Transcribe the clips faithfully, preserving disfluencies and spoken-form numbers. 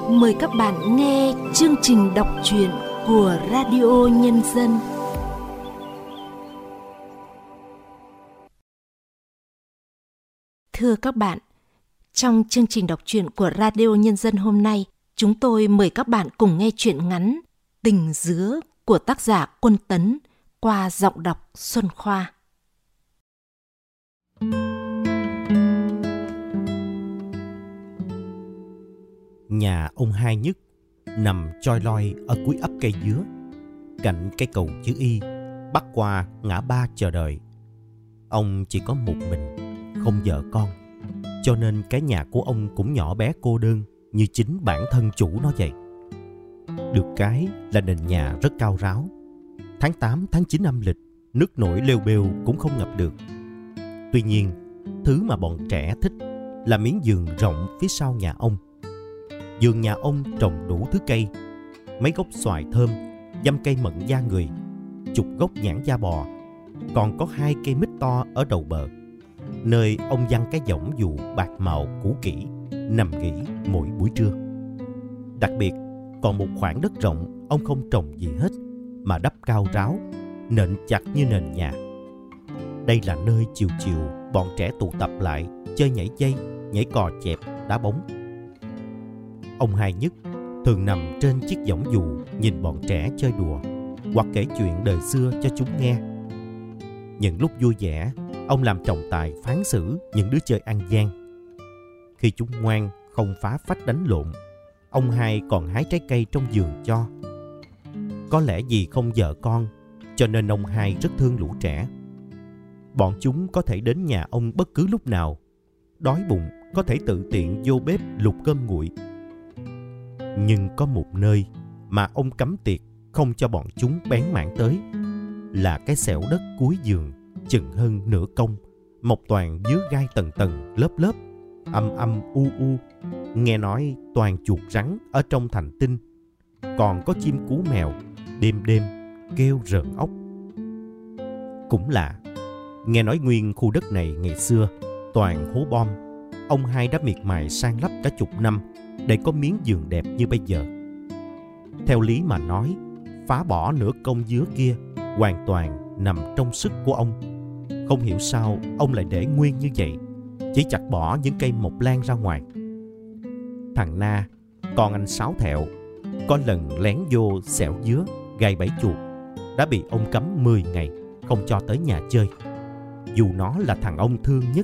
Mời các bạn nghe chương trình đọc truyện của Radio Nhân dân. Thưa các bạn, trong chương trình đọc truyện của Radio Nhân dân hôm nay, chúng tôi mời các bạn cùng nghe truyện ngắn Tình Dứa của tác giả Quân Tấn qua giọng đọc Xuân Khoa. Nhà ông Hai Nhất nằm choi loi ở cuối ấp Cây Dứa, cạnh cây cầu chữ Y, bắc qua ngã ba Chờ Đợi. Ông chỉ có một mình, không vợ con, cho nên cái nhà của ông cũng nhỏ bé cô đơn như chính bản thân chủ nó vậy. Được cái là nền nhà rất cao ráo. Tháng tám, tháng chín âm lịch, nước nổi lêu bêu cũng không ngập được. Tuy nhiên, thứ mà bọn trẻ thích là miếng vườn rộng phía sau nhà ông. Vườn nhà ông trồng đủ thứ cây, mấy gốc xoài thơm, dăm cây mận da người, chục gốc nhãn da bò, còn có hai cây mít to ở đầu bờ, nơi ông giăng cái võng dù bạc màu cũ kỹ, nằm nghỉ mỗi buổi trưa. Đặc biệt, còn một khoảng đất rộng ông không trồng gì hết, mà đắp cao ráo, nện chặt như nền nhà. Đây là nơi chiều chiều bọn trẻ tụ tập lại chơi nhảy dây, nhảy cò chẹp, đá bóng. Ông Hai Nhất thường nằm trên chiếc võng dù nhìn bọn trẻ chơi đùa hoặc kể chuyện đời xưa cho chúng nghe. Những lúc vui vẻ, ông làm trọng tài phán xử những đứa chơi ăn gian. Khi chúng ngoan, không phá phách đánh lộn, ông Hai còn hái trái cây trong vườn cho. Có lẽ vì không vợ con, cho nên ông Hai rất thương lũ trẻ. Bọn chúng có thể đến nhà ông bất cứ lúc nào. Đói bụng có thể tự tiện vô bếp lục cơm nguội. Nhưng có một nơi mà ông cấm tiệt không cho bọn chúng bén mảng tới, là cái xẻo đất cuối vườn, chừng hơn nửa công, mọc toàn dứa gai tầng tầng lớp lớp, âm âm u u. Nghe nói toàn chuột rắn ở trong thành tinh, còn có chim cú mèo đêm đêm kêu rợn óc. Cũng lạ, nghe nói nguyên khu đất này ngày xưa toàn hố bom. Ông Hai đã miệt mài san lấp cả chục năm để có miếng vườn đẹp như bây giờ. Theo lý mà nói, phá bỏ nửa công dứa kia hoàn toàn nằm trong sức của ông. Không hiểu sao ông lại để nguyên như vậy, chỉ chặt bỏ những cây mộc lan ra ngoài. Thằng Na, con anh Sáu Thẹo, có lần lén vô xẻo dứa gai bẫy chuột, đã bị ông cấm mười ngày không cho tới nhà chơi, dù nó là thằng ông thương nhất.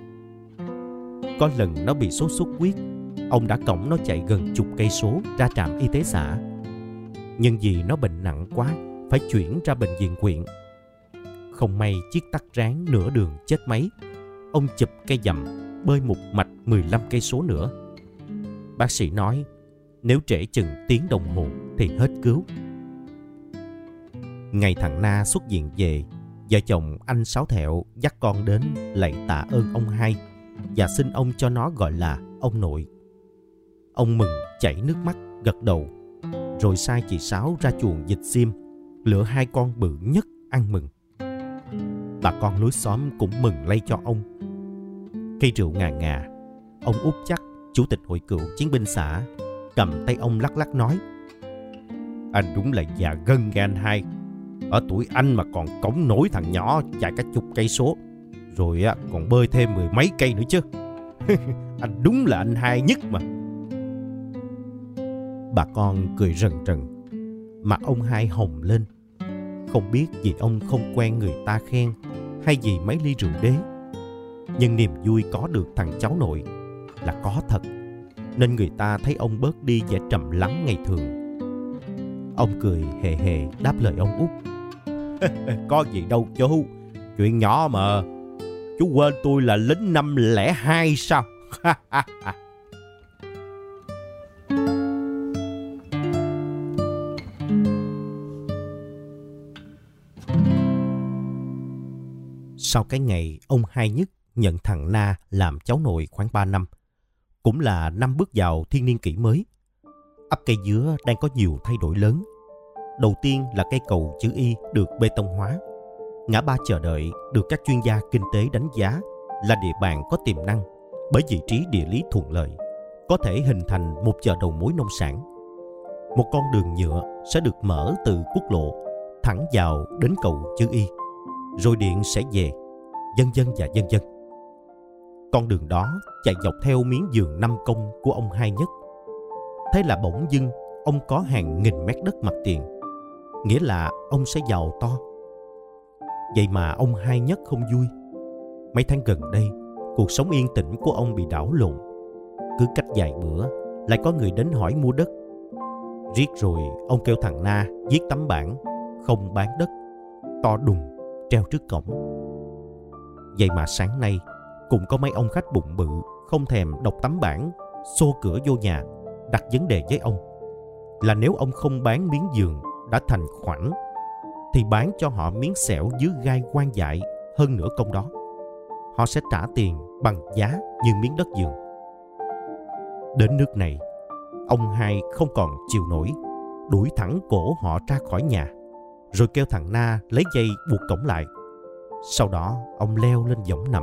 Có lần nó bị sốt xuất huyết, ông đã cõng nó chạy gần chục cây số ra trạm y tế xã. Nhưng vì nó bệnh nặng quá, phải chuyển ra bệnh viện huyện. Không may chiếc tắc ráng nửa đường chết máy. Ông chụp cây dầm, bơi một mạch mười lăm cây số nữa. Bác sĩ nói nếu trễ chừng tiếng đồng hồ thì hết cứu. Ngày thằng Na xuất viện về, vợ chồng anh Sáu Thẹo dắt con đến lạy tạ ơn ông Hai và xin ông cho nó gọi là ông nội. Ông mừng chảy nước mắt gật đầu, rồi sai chị Sáu ra chuồng vịt xiêm, lựa hai con bự nhất ăn mừng. Bà con lối xóm cũng mừng lây cho ông. Cây rượu ngà ngà, ông Út Chắc, chủ tịch hội cựu chiến binh xã, cầm tay ông lắc lắc nói: anh đúng là già gân nghe anh Hai. Ở tuổi anh mà còn cõng nổi thằng nhỏ chạy cả chục cây số, rồi còn bơi thêm mười mấy cây nữa chứ. Anh đúng là anh Hai Nhất mà. Bà con cười rần rần, mặt ông Hai hồng lên. Không biết vì ông không quen người ta khen, hay vì mấy ly rượu đế. Nhưng niềm vui có được thằng cháu nội là có thật, nên người ta thấy ông bớt đi vẻ trầm lắng ngày thường. Ông cười hề hề đáp lời ông Út: có gì đâu chú, chuyện nhỏ mà. Chú quên tôi là lính năm lẻ hai sao? Sau cái ngày ông Hai Nhất nhận thằng Na làm cháu nội khoảng ba năm, cũng là năm bước vào thiên niên kỷ mới, ấp Cây Dứa đang có nhiều thay đổi lớn. Đầu tiên là cây cầu chữ Y được bê tông hóa. Ngã ba Chờ Đợi được các chuyên gia kinh tế đánh giá là địa bàn có tiềm năng bởi vị trí địa lý thuận lợi, có thể hình thành một chợ đầu mối nông sản. một con đường nhựa sẽ được mở từ quốc lộ thẳng vào đến cầu Chữ Y, rồi điện sẽ về, vân vân và vân vân. Con đường đó chạy dọc theo miếng vườn năm công của ông Hai Nhất. Thế là bỗng dưng ông có hàng nghìn mét đất mặt tiền, nghĩa là ông sẽ giàu to. Vậy mà ông Hai Nhất không vui. Mấy tháng gần đây, cuộc sống yên tĩnh của ông bị đảo lộn. Cứ cách vài bữa lại có người đến hỏi mua đất. Riết rồi ông kêu thằng Na viết tấm bảng không bán đất to đùng treo trước cổng. Vậy mà sáng nay cũng có mấy ông khách bụng bự không thèm đọc tấm bảng, xô cửa vô nhà đặt vấn đề với ông là nếu ông không bán miếng vườn đã thành khoảnh thì bán cho họ miếng xẻo dưới gai quan dại hơn nửa công đó. Họ sẽ trả tiền bằng giá như miếng đất vườn. Đến nước này, ông Hai không còn chịu nổi, đuổi thẳng cổ họ ra khỏi nhà, rồi kêu thằng Na lấy dây buộc cổng lại. Sau đó ông leo lên võng nằm.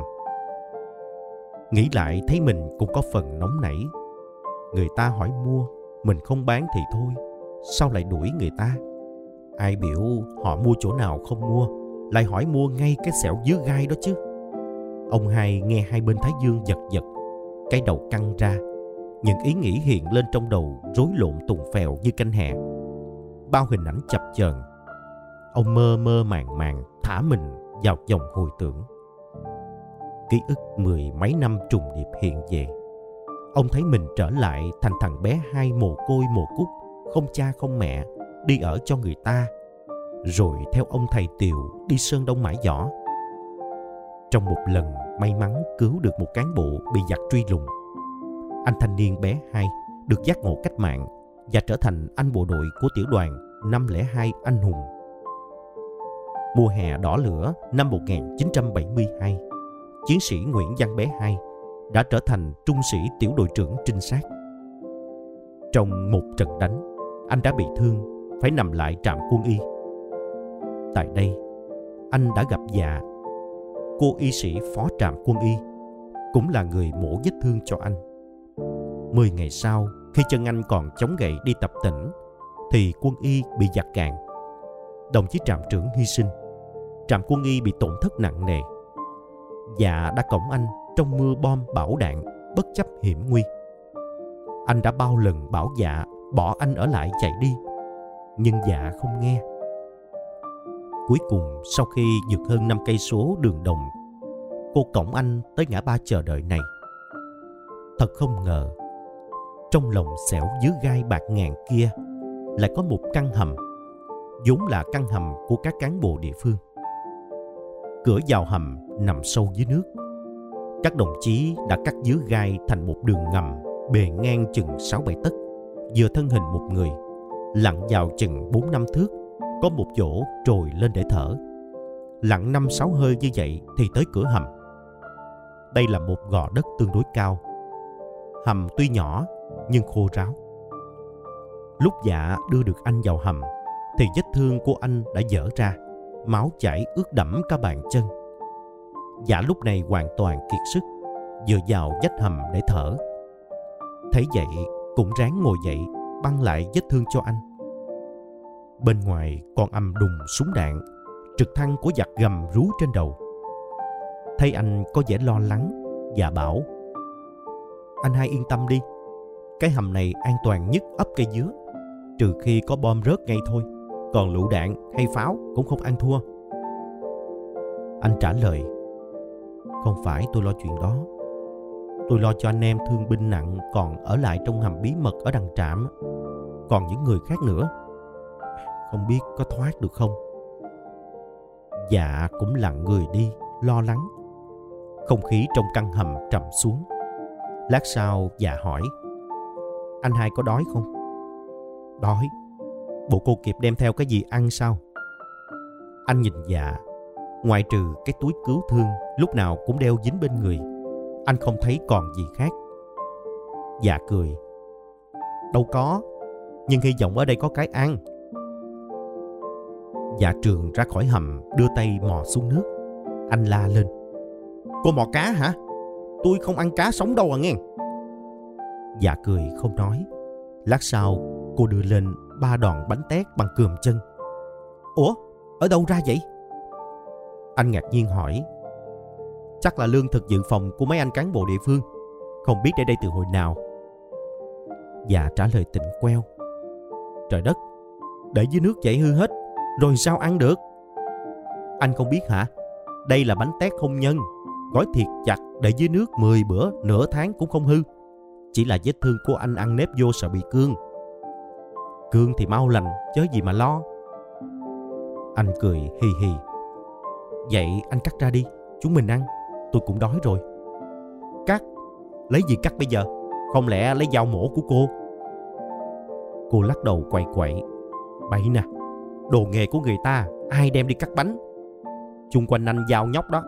Nghĩ lại thấy mình cũng có phần nóng nảy. Người ta hỏi mua, mình không bán thì thôi, sao lại đuổi người ta? Ai biểu họ mua chỗ nào không mua, lại hỏi mua ngay cái xẻo dưới gai đó chứ. Ông Hai nghe hai bên thái dương giật giật, cái đầu căng ra. Những ý nghĩ hiện lên trong đầu rối lộn tùng phèo như canh hè. Bao hình ảnh chập chờn. Ông mơ mơ màng màng thả mình vào dòng hồi tưởng. Ký ức mười mấy năm trùng điệp hiện về. Ông thấy mình trở lại thành thằng bé Hai mồ côi mồ cúc, không cha không mẹ, đi ở cho người ta, rồi theo ông thầy Tiều đi Sơn Đông mãi giỏ. Trong một lần may mắn cứu được một cán bộ bị giặc truy lùng, anh thanh niên bé Hai được giác ngộ cách mạng và trở thành anh bộ đội của tiểu đoàn năm không hai anh hùng. Mùa hè đỏ lửa năm một nghìn chín trăm bảy mươi hai, chiến sĩ Nguyễn Văn Bé Hai đã trở thành trung sĩ tiểu đội trưởng trinh sát. Trong một trận đánh, anh đã bị thương, phải nằm lại trạm quân y. Tại đây, anh đã gặp Dạ, cô y sĩ phó trạm quân y, cũng là người mổ vết thương cho anh. Mười ngày sau, khi chân anh còn chống gậy đi tập tỉnh, thì quân y bị giặc càn. Đồng chí trạm trưởng hy sinh, trạm quân y bị tổn thất nặng nề. Dạ đã cõng anh trong mưa bom bão đạn, bất chấp hiểm nguy. Anh đã bao lần bảo Dạ bỏ anh ở lại chạy đi, nhưng Dạ không nghe. Cuối cùng, sau khi vượt hơn năm cây số đường đồng, cô cõng anh tới ngã ba chờ đợi này. Thật không ngờ, trong lòng xẻo dưới gai bạc ngàn kia lại có một căn hầm, vốn là căn hầm của các cán bộ địa phương. Cửa vào hầm nằm sâu dưới nước. Các đồng chí đã cắt dưới gai thành một đường ngầm bề ngang chừng sáu bảy tấc, vừa thân hình một người, lặn vào chừng bốn năm thước, có một chỗ trồi lên để thở. Lặn năm sáu hơi như vậy thì tới cửa hầm. Đây là một gò đất tương đối cao. Hầm tuy nhỏ nhưng khô ráo. Lúc Dạ đưa được anh vào hầm thì vết thương của anh đã vỡ ra, máu chảy ướt đẫm cả bàn chân. Dạ lúc này hoàn toàn kiệt sức, vừa vào vách hầm để thở. Thấy vậy cũng ráng ngồi dậy băng lại vết thương cho anh. Bên ngoài còn ầm đùng súng đạn, trực thăng của giặc gầm rú trên đầu. Thấy anh có vẻ lo lắng, Dạ bảo: "Anh Hai yên tâm đi, cái hầm này an toàn nhất ấp Cây Dứa, trừ khi có bom rớt ngay thôi, còn lựu đạn hay pháo cũng không ăn thua." Anh trả lời: "Không phải tôi lo chuyện đó, tôi lo cho anh em thương binh nặng còn ở lại trong hầm bí mật ở đằng trạm, còn những người khác nữa, không biết có thoát được không." Dạ cũng lặng người đi, lo lắng. Không khí trong căn hầm trầm xuống. Lát sau Dạ hỏi: "Anh Hai có đói không?" "Đói. Bộ cô kịp đem theo cái gì ăn sao?" Anh nhìn Dạ. Ngoài trừ cái túi cứu thương lúc nào cũng đeo dính bên người, anh không thấy còn gì khác. Dạ cười: "Đâu có, nhưng hy vọng ở đây có cái ăn." Dạ Trường ra khỏi hầm đưa tay mò xuống nước. Anh la lên: "Cô mò cá hả? Tôi không ăn cá sống đâu à nghe." Dạ cười không nói. Lát sau cô đưa lên ba đòn bánh tét bằng cườm chân. Ủa, ở đâu ra vậy? Anh ngạc nhiên hỏi. Chắc là lương thực dự phòng của mấy anh cán bộ địa phương, không biết để đây từ hồi nào. Dạ trả lời tỉnh queo. Trời đất, để dưới nước chảy hư hết, rồi sao ăn được? Anh không biết hả? Đây là bánh tét không nhân, gói thiệt chặt, để dưới nước mười bữa, nửa tháng cũng không hư. Chỉ là vết thương của anh ăn nếp vô sợ bị cương. Cương thì mau lành, chớ gì mà lo. Anh cười hì hì. Vậy anh cắt ra đi, chúng mình ăn, tôi cũng đói rồi. Cắt? Lấy gì cắt bây giờ? Không lẽ lấy dao mổ của cô? Cô lắc đầu quậy quậy. Bậy nè, đồ nghề của người ta, ai đem đi cắt bánh? Chung quanh anh dao nhóc đó.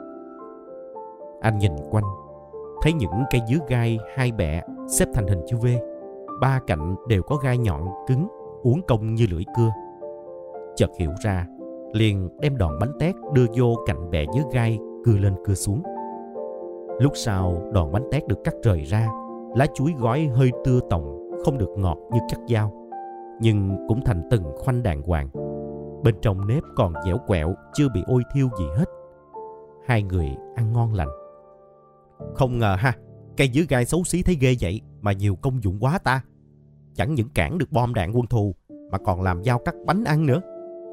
Anh nhìn quanh, thấy những cây dứa gai hai bẹ xếp thành hình chữ V. Ba cạnh đều có gai nhọn cứng, uốn cong như lưỡi cưa. Chợt hiểu ra, liền đem đòn bánh tét đưa vô cạnh bẹ dứa gai, cưa lên cưa xuống. Lúc sau đòn bánh tét được cắt rời ra, lá chuối gói hơi tưa tòng, không được ngọt như cắt dao, nhưng cũng thành từng khoanh đàng hoàng. Bên trong nếp còn dẻo quẹo, chưa bị ôi thiêu gì hết. Hai người ăn ngon lành. Không ngờ ha, cây dứa gai xấu xí thấy ghê vậy mà nhiều công dụng quá ta. Chẳng những cản được bom đạn quân thù, mà còn làm dao cắt bánh ăn nữa.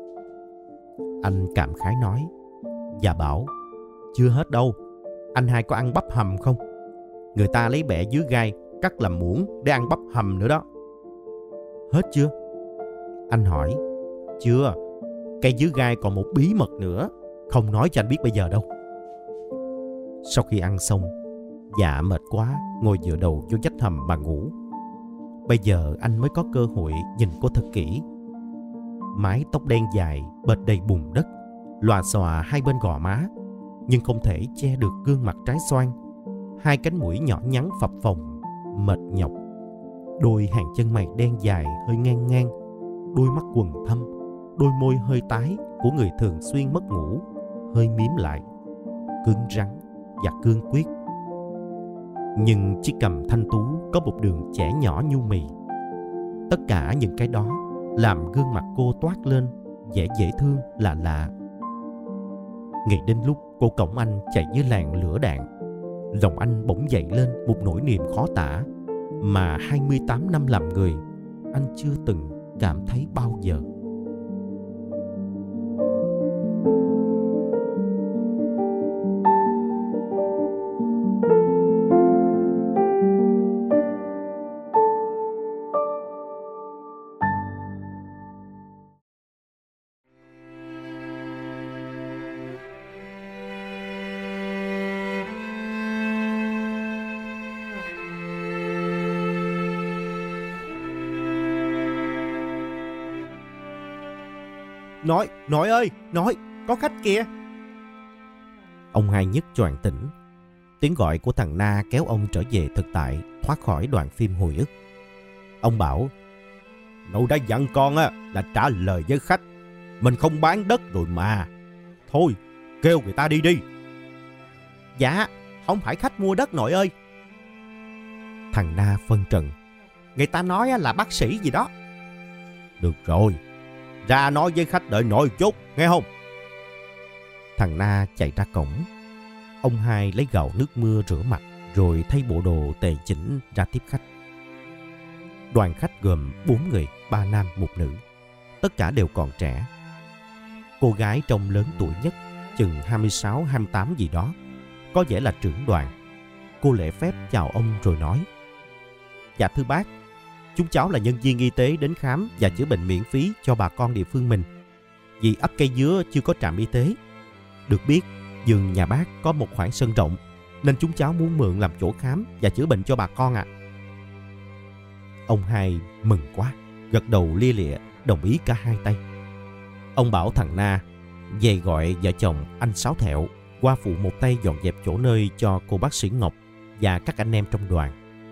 Anh cảm khái nói. Và bảo, chưa hết đâu. Anh hai có ăn bắp hầm không? Người ta lấy bẹ dứa gai cắt làm muỗng để ăn bắp hầm nữa đó. Hết chưa? Anh hỏi. Chưa, cây dứa gai còn một bí mật nữa, không nói cho anh biết bây giờ đâu. Sau khi ăn xong, Dạ mệt quá, ngồi dựa đầu vô vách hầm mà ngủ. Bây giờ anh mới có cơ hội nhìn cô thật kỹ. Mái tóc đen dài bệt đầy bùn đất, lòa xòa hai bên gò má, nhưng không thể che được gương mặt trái xoan. Hai cánh mũi nhỏ nhắn phập phồng, mệt nhọc. Đôi hàng chân mày đen dài hơi ngang ngang, đôi mắt quầng thâm, đôi môi hơi tái của người thường xuyên mất ngủ hơi mím lại, cứng rắn và cương quyết. Nhưng chiếc cằm thanh tú có một đường chẻ nhỏ nhu mì. Tất cả những cái đó làm gương mặt cô toát lên vẻ dễ thương lạ lạ. Nghĩ đến lúc cô cõng anh chạy như làn lửa đạn, lòng anh bỗng dậy lên một nỗi niềm khó tả mà hai mươi tám năm làm người anh chưa từng cảm thấy bao giờ. Nội, nội ơi, nội, có khách kìa. Ông Hai Nhất choàng tỉnh. Tiếng gọi của thằng Na kéo ông trở về thực tại, thoát khỏi đoạn phim hồi ức. Ông bảo, nội đã dặn con á là trả lời với khách. Mình không bán đất rồi mà. Thôi, kêu người ta đi đi. Dạ, không phải khách mua đất nội ơi. Thằng Na phân trần. Người ta nói là bác sĩ gì đó. Được rồi, ra nói với khách đợi nội chút, nghe không? Thằng Na chạy ra cổng. Ông Hai lấy gạo nước mưa rửa mặt, rồi thay bộ đồ tề chỉnh ra tiếp khách. Đoàn khách gồm bốn người, ba nam một nữ. Tất cả đều còn trẻ. Cô gái trông lớn tuổi nhất, chừng hai mươi sáu hai mươi tám gì đó, có vẻ là trưởng đoàn. Cô lễ phép chào ông rồi nói, dạ thưa bác, chúng cháu là nhân viên y tế đến khám và chữa bệnh miễn phí cho bà con địa phương mình. Vì ấp Cây Dứa chưa có trạm y tế. Được biết, vườn nhà bác có một khoảng sân rộng, nên chúng cháu muốn mượn làm chỗ khám và chữa bệnh cho bà con ạ. À. Ông Hai mừng quá, gật đầu lia lịa, đồng ý cả hai tay. Ông bảo thằng Na về gọi vợ chồng anh Sáu Thẹo qua phụ một tay dọn dẹp chỗ nơi cho cô bác sĩ Ngọc và các anh em trong đoàn.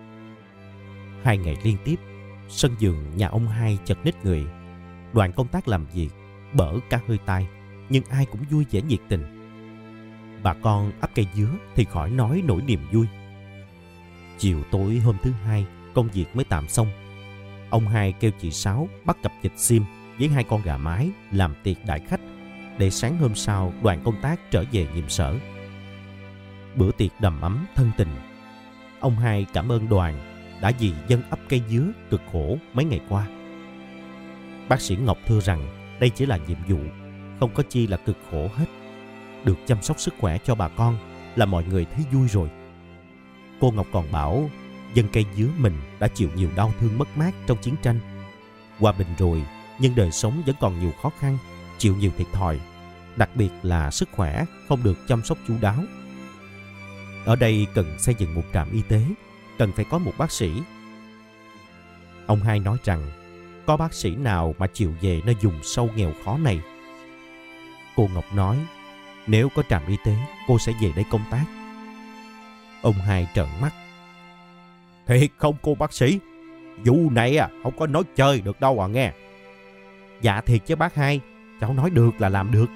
Hai ngày liên tiếp, sân vườn nhà ông Hai chật ních người. Đoàn công tác làm việc bở cả hơi tai, nhưng ai cũng vui vẻ nhiệt tình. Bà con ấp Cây Dứa thì khỏi nói nỗi niềm vui. Chiều tối hôm thứ hai, công việc mới tạm xong. ông hai kêu chị Sáu bắt cặp vịt xiêm với hai con gà mái làm tiệc đãi khách, để sáng hôm sau đoàn công tác trở về nhiệm sở. Bữa tiệc đầm ấm thân tình. Ông hai cảm ơn đoàn đã vì dân ấp Cây Dứa cực khổ mấy ngày qua. Bác sĩ Ngọc thưa rằng đây chỉ là nhiệm vụ, không có chi là cực khổ hết. Được chăm sóc sức khỏe cho bà con là mọi người thấy vui rồi. Cô Ngọc còn bảo dân Cây Dứa mình đã chịu nhiều đau thương mất mát trong chiến tranh. Hòa bình rồi, nhưng đời sống vẫn còn nhiều khó khăn, chịu nhiều thiệt thòi, đặc biệt là sức khỏe không được chăm sóc chu đáo. Ở đây cần xây dựng một trạm y tế, cần phải có một bác sĩ. Ông hai nói rằng có bác sĩ nào mà chịu về nơi vùng sâu nghèo khó này. Cô Ngọc nói nếu có trạm y tế cô sẽ về đây công tác. Ông hai trợn mắt. Thiệt không cô bác sĩ? Vụ này à, không có nói chơi được đâu à nghe. Dạ thiệt chứ bác hai, cháu nói được là làm được.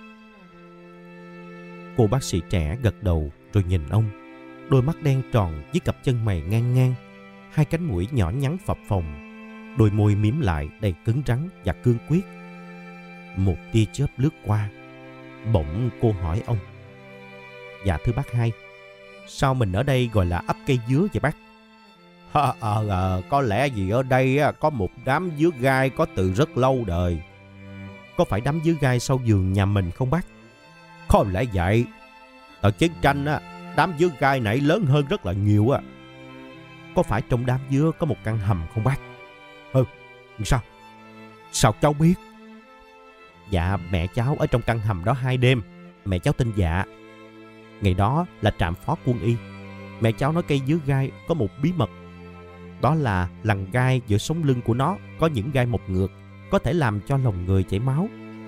Cô bác sĩ trẻ gật đầu rồi nhìn ông. Đôi mắt đen tròn với cặp chân mày ngang ngang, hai cánh mũi nhỏ nhắn phập phồng, đôi môi mím lại đầy cứng rắn và cương quyết. Một tia chớp lướt qua. Bỗng cô hỏi ông. Dạ thưa bác hai, sao mình ở đây gọi là ấp Cây Dứa vậy bác? À, à, à, có lẽ vì ở đây á, có một đám dứa gai có từ rất lâu đời. Có phải đám dứa gai sau vườn nhà mình không bác? Có lẽ vậy. Ở chiến tranh á, đám dứa gai nảy lớn hơn rất là nhiều á. Có phải trong đám dứa có một căn hầm không bác? Ừ, sao? Sao cháu biết? Dạ mẹ cháu ở trong căn hầm đó hai đêm. Mẹ cháu tên Dạ. Ngày đó là trạm phó quân y. Mẹ cháu nói cây dứa gai có một bí mật. Đó là lằn gai giữa sống lưng của nó có những gai mọc ngược, có thể làm cho lòng người chảy máu.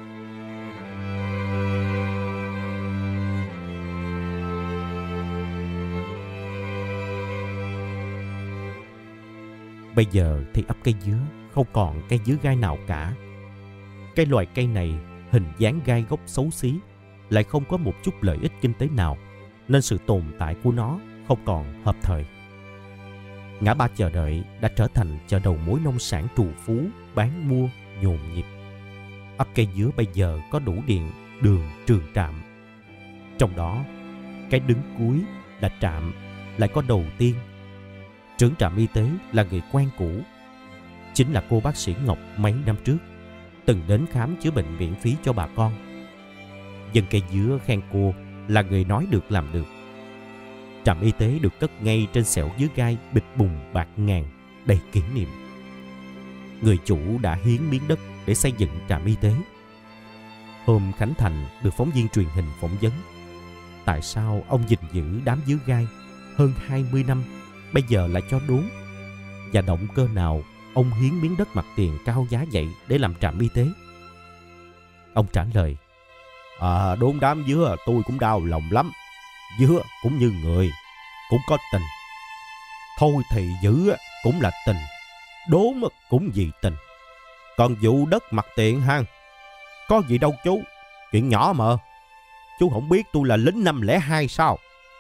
Bây giờ thì ấp Cây Dứa không còn cây dứa gai nào cả. Cái loài cây này hình dáng gai gốc xấu xí, lại không có một chút lợi ích kinh tế nào, nên sự tồn tại của nó không còn hợp thời. Ngã ba Chờ Đợi đã trở thành chợ đầu mối nông sản trù phú, bán mua nhộn nhịp. Ấp Cây Dứa bây giờ có đủ điện, đường, trường trạm. Trong đó, cái đứng cuối là trạm lại có đầu tiên. Trưởng trạm y tế là người quen cũ, chính là cô bác sĩ Ngọc mấy năm trước, từng đến khám chữa bệnh miễn phí cho bà con. Dân Cây Dứa khen cô là người nói được làm được. Trạm y tế được cất ngay trên xẻo dứa gai bịch bùng bạc ngàn, đầy kỷ niệm. Người chủ đã hiến miếng đất để xây dựng trạm y tế. Hôm khánh thành được phóng viên truyền hình phỏng vấn. Tại sao ông gìn giữ đám dứa gai hơn hai mươi năm, bây giờ lại cho đốn? Và động cơ nào ông hiến miếng đất mặt tiền cao giá vậy để làm trạm y tế? Ông trả lời, À đốn đám dứa tôi cũng đau lòng lắm. Dứa cũng như người, cũng có tình. Thôi thì giữ cũng là tình, đốn cũng vì tình. Còn vụ đất mặt tiền ha, có gì đâu chú, chuyện nhỏ mà. Chú không biết tôi là lính năm lẻ hai sao?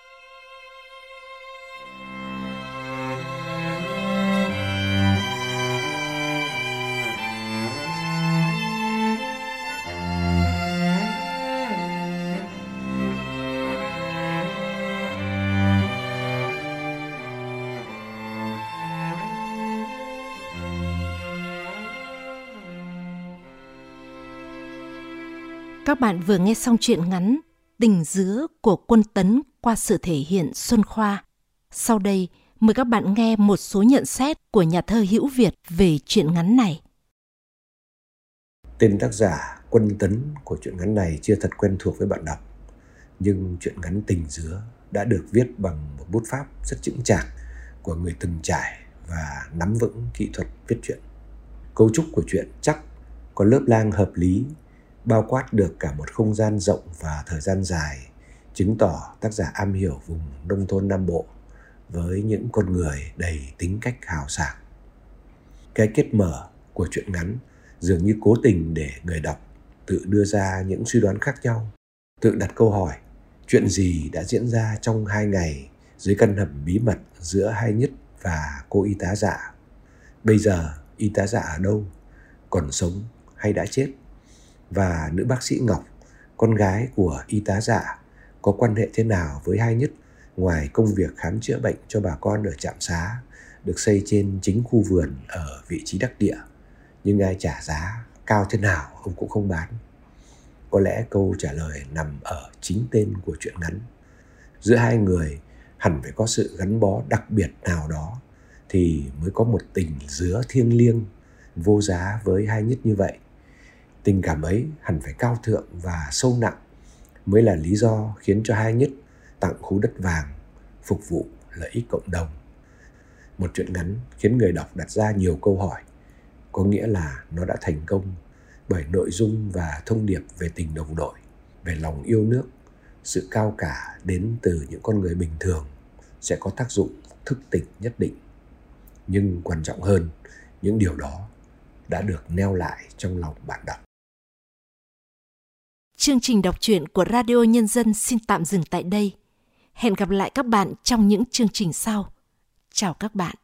Các bạn vừa nghe xong truyện ngắn Tình Dứa của Quân Tấn qua sự thể hiện Xuân Khoa. Sau đây, mời các bạn nghe một số nhận xét của nhà thơ Hữu Việt về truyện ngắn này. Tên tác giả Quân Tấn của truyện ngắn này chưa thật quen thuộc với bạn đọc, nhưng truyện ngắn Tình Dứa đã được viết bằng một bút pháp rất chững chạc của người từng trải và nắm vững kỹ thuật viết truyện. Cấu trúc của truyện chắc, có lớp lang hợp lý, bao quát được cả một không gian rộng và thời gian dài, chứng tỏ tác giả am hiểu vùng nông thôn Nam Bộ với những con người đầy tính cách hào sảng. Cái kết mở của truyện ngắn dường như cố tình để người đọc tự đưa ra những suy đoán khác nhau, tự đặt câu hỏi chuyện gì đã diễn ra trong hai ngày dưới căn hầm bí mật giữa hai Nhất và cô y tá Dạ. Bây giờ y tá Dạ ở đâu, còn sống hay đã chết, và nữ bác sĩ Ngọc, con gái của y tá Dạ, có quan hệ thế nào với Hai Nhất ngoài công việc khám chữa bệnh cho bà con ở trạm xá được xây trên chính khu vườn ở vị trí đắc địa, nhưng ai trả giá cao thế nào ông cũng không bán. Có lẽ câu trả lời nằm ở chính tên của truyện ngắn. Giữa hai người hẳn phải có sự gắn bó đặc biệt nào đó thì mới có một tình dứa thiêng liêng, vô giá với Hai Nhất như vậy. Tình cảm ấy hẳn phải cao thượng và sâu nặng mới là lý do khiến cho Hai Nhất tặng khu đất vàng phục vụ lợi ích cộng đồng. Một truyện ngắn khiến người đọc đặt ra nhiều câu hỏi, có nghĩa là nó đã thành công bởi nội dung và thông điệp về tình đồng đội, về lòng yêu nước, sự cao cả đến từ những con người bình thường sẽ có tác dụng thức tỉnh nhất định. Nhưng quan trọng hơn, những điều đó đã được neo lại trong lòng bạn đọc. Chương trình đọc truyện của Radio Nhân dân xin tạm dừng tại đây. Hẹn gặp lại các bạn trong những chương trình sau. Chào các bạn.